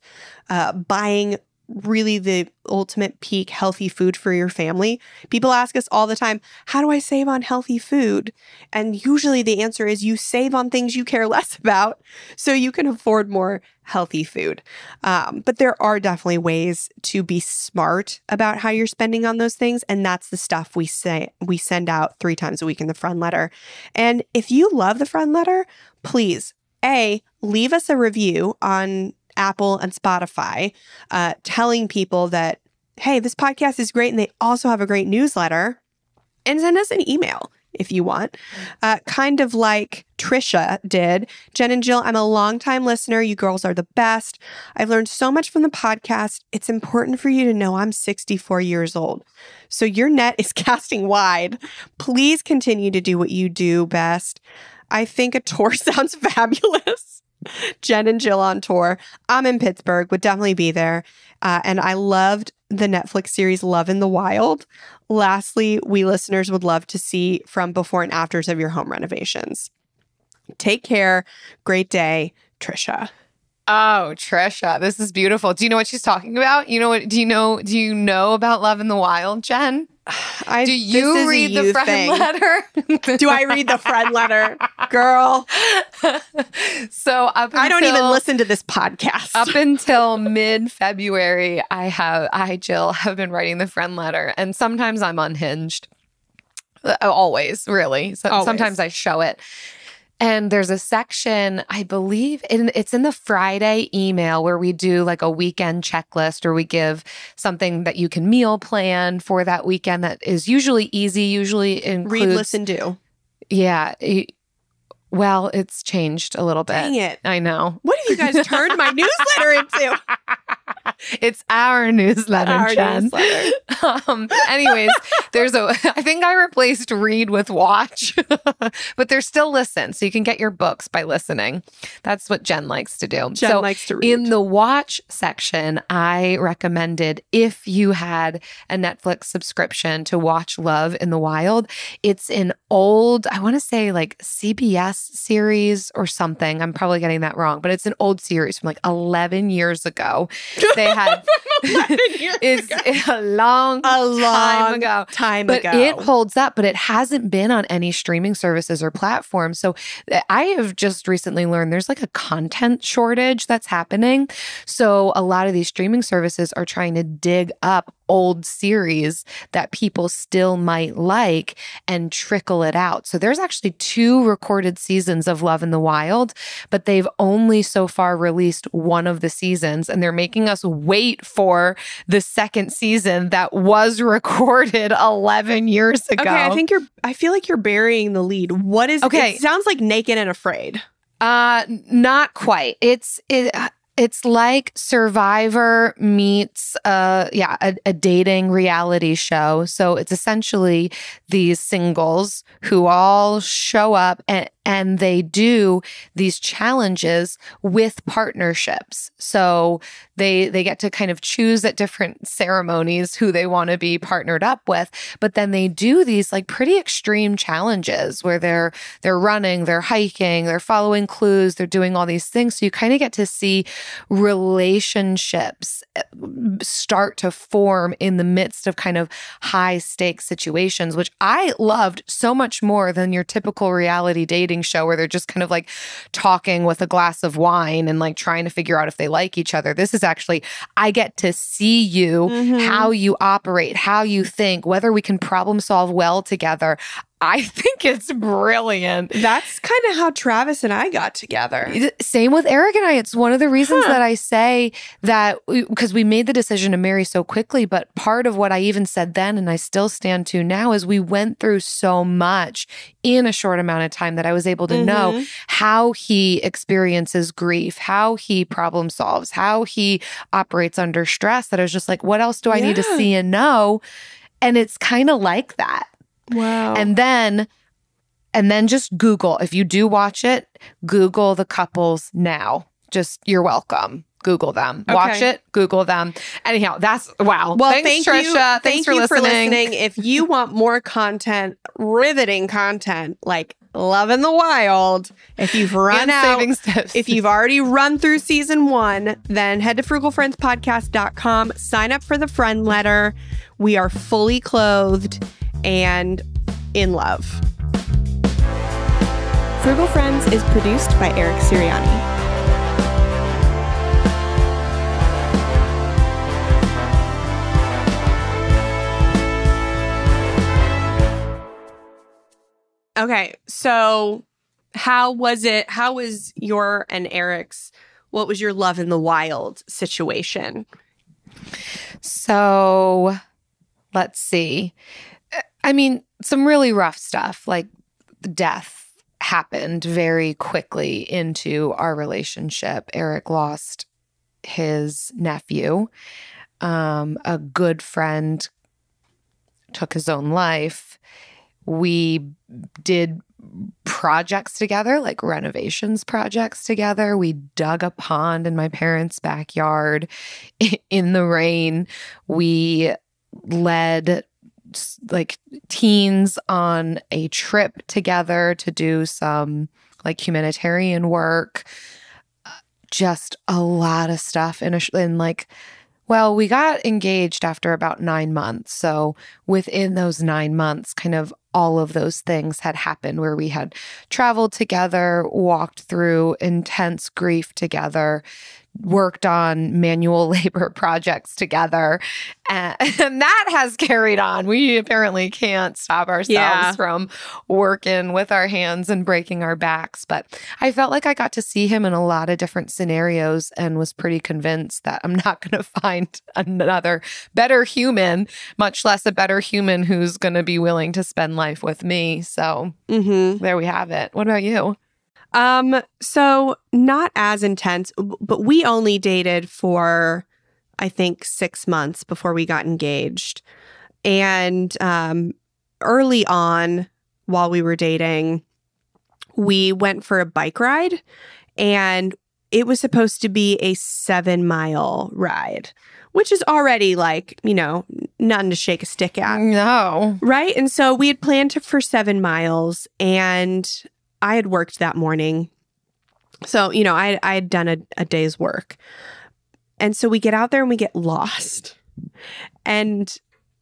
buying really the ultimate peak healthy food for your family. People ask us all the time, how do I save on healthy food? And usually the answer is you save on things you care less about so you can afford more healthy food. But there are definitely ways to be smart about how you're spending on those things. And that's the stuff we send out 3 times a week in the Friend Letter. And if you love the Friend Letter, please, leave us a review on Apple and Spotify, telling people that, hey, this podcast is great and they also have a great newsletter, and send us an email if you want. Kind of like Trisha did. Jen and Jill, I'm a longtime listener. You girls are the best. I've learned so much from the podcast. It's important for you to know I'm 64 years old. So your net is casting wide. Please continue to do what you do best. I think a tour sounds fabulous. Jen and Jill on tour. I'm in Pittsburgh, would definitely be there. And I loved the Netflix series Love in the Wild. Lastly, we listeners would love to see from before and afters of your home renovations. Take care. Great day, Trisha. Oh, Trisha, this is beautiful. Do you know what she's talking about? Do you know about Love in the Wild, Jen? Do you read the friend letter? Do I read the friend letter? Girl. So I don't even listen to this podcast. Up until mid-February, I, Jill, have been writing the friend letter. And sometimes I'm unhinged. Always, really. Sometimes I show it. And there's a section, I believe, it's in the Friday email where we do like a weekend checklist, or we give something that you can meal plan for that weekend that is usually easy, usually includes... Read, listen, do. Yeah. Well, it's changed a little bit. Dang it. I know. What have you guys turned my newsletter into? It's our newsletter, Jen. Anyways, I think I replaced read with watch, but there's still listen. So you can get your books by listening. That's what Jen likes to do. Jen likes to read. In the watch section, I recommended, if you had a Netflix subscription, to watch Love in the Wild. It's an old, I want to say like CBS series or something. I'm probably getting that wrong, but it's an old series from like 11 years ago. They had it's a long time ago. But it holds up, but it hasn't been on any streaming services or platforms. So I have just recently learned there's like a content shortage that's happening. So a lot of these streaming services are trying to dig up old series that people still might like and trickle it out. So there's actually 2 recorded seasons of Love in the Wild, but they've only so far released one of the seasons, and they're making us wait for the second season that was recorded 11 years ago. Okay, I feel like you're burying the lead. What is it? Sounds like Naked and Afraid. Not quite. It's like Survivor meets a dating reality show. So it's essentially these singles who all show up and they do these challenges with partnerships. So they get to kind of choose at different ceremonies who they want to be partnered up with, but then they do these like pretty extreme challenges where they're running, they're hiking, they're following clues, they're doing all these things. So you kind of get to see relationships start to form in the midst of kind of high stakes situations, which I loved so much more than your typical reality dating show where they're just kind of like talking with a glass of wine and like trying to figure out if they like each other. This is actually, I get to see you, how you operate, how you think, whether we can problem solve well together. I think it's brilliant. That's kind of how Travis and I got together. Same with Eric and I. It's one of the reasons that I say that, because we made the decision to marry so quickly, but part of what I even said then, and I still stand to now, is we went through so much in a short amount of time that I was able to know how he experiences grief, how he problem solves, how he operates under stress, that I was just like, what else do I need to see and know? And it's kind of like that. Wow. And then just Google, if you do watch it, Google the couples now. Just, you're welcome. Google them. Okay. Watch it, Google them. Anyhow, that's, wow. Well, thanks, Trisha. Thank you for listening. If you want more content, riveting content, like Love in the Wild, if you've run out, if you've already run through season 1, then head to frugalfriendspodcast.com, sign up for the friend letter. We are fully clothed and in love. Frugal Friends is produced by Eric Siriani. Okay, so how was your and Eric's, what was your Love in the Wild situation? So, let's see. I mean, some really rough stuff, like death happened very quickly into our relationship. Eric lost his nephew. A good friend took his own life. We did projects together, like renovations projects together. We dug a pond in my parents' backyard in the rain. We led like teens on a trip together to do some like humanitarian work. Just a lot of stuff well, we got engaged after about 9 months. So within those 9 months, kind of all of those things had happened where we had traveled together, walked through intense grief together, worked on manual labor projects together. And that has carried on. We apparently can't stop ourselves from working with our hands and breaking our backs. But I felt like I got to see him in a lot of different scenarios and was pretty convinced that I'm not going to find another better human, much less a better human who's going to be willing to spend life with me. So there we have it. What about you? So not as intense, but we only dated for, I think, 6 months before we got engaged. And early on, while we were dating, we went for a bike ride, and it was supposed to be a 7-mile ride, which is already like, nothing to shake a stick at. No. Right? And so we had planned for 7 miles, and I had worked that morning. So, I had done a day's work. And so we get out there and we get lost. And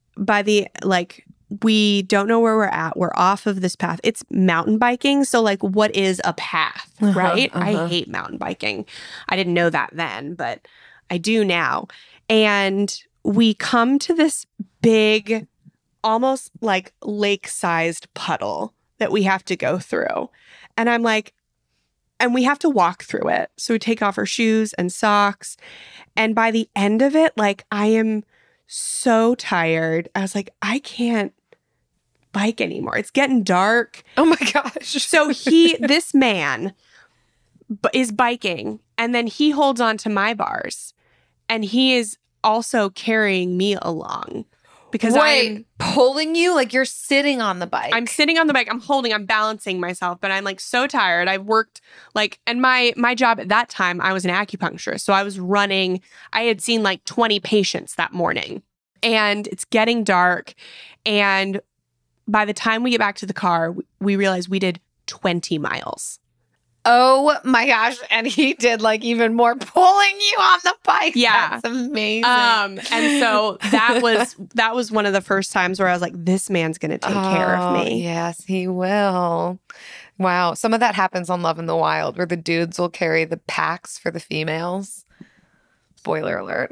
we don't know where we're at. We're off of this path. It's mountain biking. So what is a path, right? I hate mountain biking. I didn't know that then, but I do now. And we come to this big, almost like lake-sized puddle that we have to go through. And I'm like, and we have to walk through it. So we take off our shoes and socks. And by the end of it, I am so tired. I was like, I can't bike anymore. It's getting dark. Oh my gosh. So this man is biking, and then he holds on to my bars, and he is also carrying me along. because I'm pulling you like you're sitting on the bike. I'm sitting on the bike. I'm balancing myself, but I'm like so tired. I've worked and my job at that time, I was an acupuncturist. So I was running, I had seen like 20 patients that morning, and it's getting dark. And by the time we get back to the car, we realized we did 20 miles. Oh my gosh. And he did like even more pulling you on the bike. Yeah. That's amazing. And so that was one of the first times where I was like, this man's going to take care of me. Yes, he will. Wow. Some of that happens on Love in the Wild where the dudes will carry the packs for the females. Spoiler alert.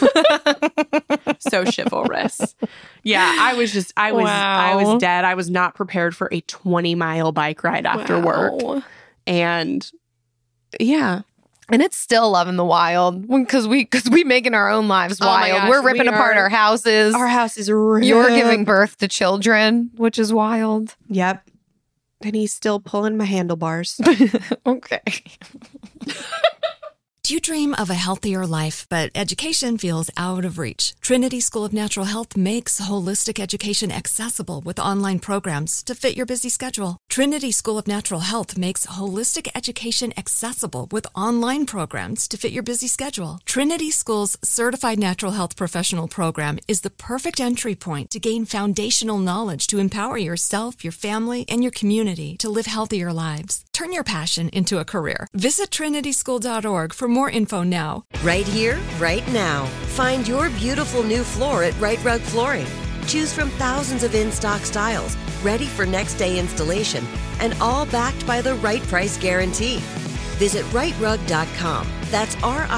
So chivalrous. Yeah, I was dead. I was not prepared for a 20-mile bike ride after work. And yeah. And it's still Love in the Wild because we making our own lives wild. Gosh, we're ripping apart our houses. Our house is ripped. You're giving birth to children, which is wild. Yep. And he's still pulling my handlebars. Okay. Do you dream of a healthier life, but education feels out of reach? Trinity School of Natural Health makes holistic education accessible with online programs to fit your busy schedule. Trinity School of Natural Health makes holistic education accessible with online programs to fit your busy schedule. Trinity School's Certified Natural Health Professional Program is the perfect entry point to gain foundational knowledge to empower yourself, your family, and your community to live healthier lives. Turn your passion into a career. Visit trinityschool.org for more info now. Right here, right now. Find your beautiful new floor at Right Rug Flooring. Choose from thousands of in-stock styles, ready for next day installation, and all backed by the right price guarantee. Visit rightrug.com. That's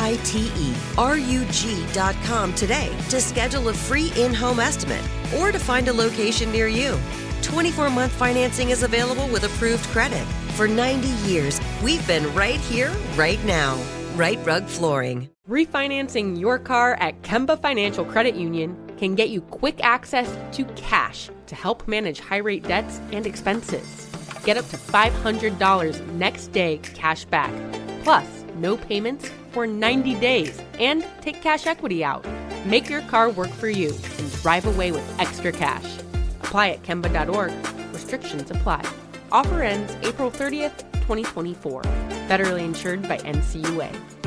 RITERUG.com today to schedule a free in-home estimate or to find a location near you. 24-month financing is available with approved credit. For 90 years, we've been right here, right now. Right Rug Flooring. Refinancing your car at Kemba Financial Credit Union can get you quick access to cash to help manage high-rate debts and expenses. Get up to $500 next day cash back, plus no payments for 90 days, and take cash equity out. Make your car work for you and drive away with extra cash. Apply at Kemba.org. Restrictions apply. Offer ends April 30th, 2024. Federally insured by NCUA.